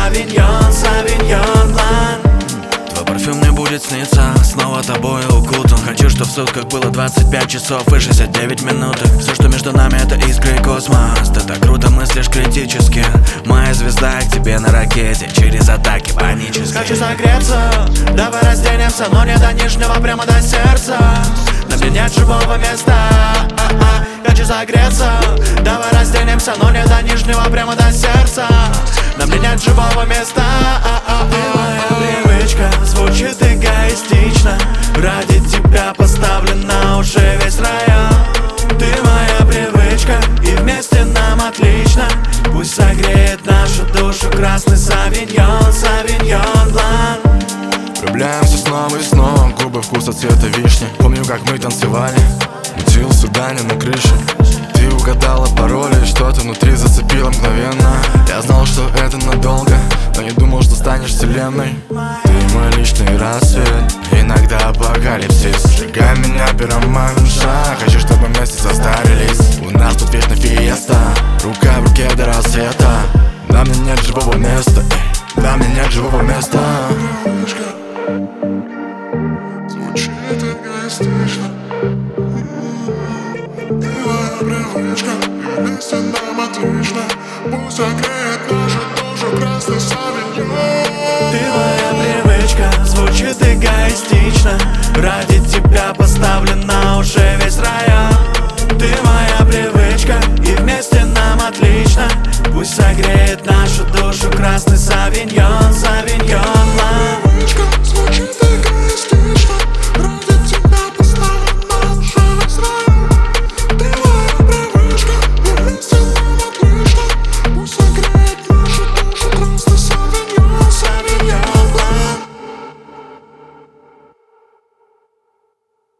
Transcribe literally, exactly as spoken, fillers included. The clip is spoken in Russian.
савиньон, савиньон блан. Твой парфюм мне будет сниться, снова тобой укутан. Хочу, чтоб в сутках было двадцать пять часов и шестьдесят девять минуток. Все, что между нами, это искры и космос. Ты так круто мыслишь критически. Моя звезда к тебе на ракете, через атаки панические. Хочу согреться, давай разденемся, но не до нижнего, прямо до сердца. На мне нет живого места. Хочу согреться, давай разденемся, но не до нижнего, прямо до сердца. На мне нет живого места. Ты моя привычка, звучит эгоистично. Ради тебя поставлена уже весь район. Ты моя привычка, и вместе нам отлично. Пусть согреет нашу душу красный савиньон, савиньон блан. Влюбляемся снова и снова, губы вкуса цвета вишни. Помню, как мы танцевали, мутил свидание на крыше. Ты угадала пароли, что-то внутри зацепило мгновенно. Я знал, что это надолго, но не думал, что станешь вселенной. Ты мой личный рассвет, иногда апокалипсис. Сжигай меня, пироманша, хочу, чтобы вместе состарились. У нас тут вечно фиеста, рука в руке до рассвета. На мне нет живого места, эй, на мне нет живого места. Звучит эгоистично. Ты моя привычка, и вместе нам отлично. Пусть согреет нашу душу красный савиньон. Ты моя привычка, звучит эгоистично. Ради тебя поставлена уже весь район. Ты моя привычка, и вместе нам отлично. Пусть согреет нашу душу красный савиньон.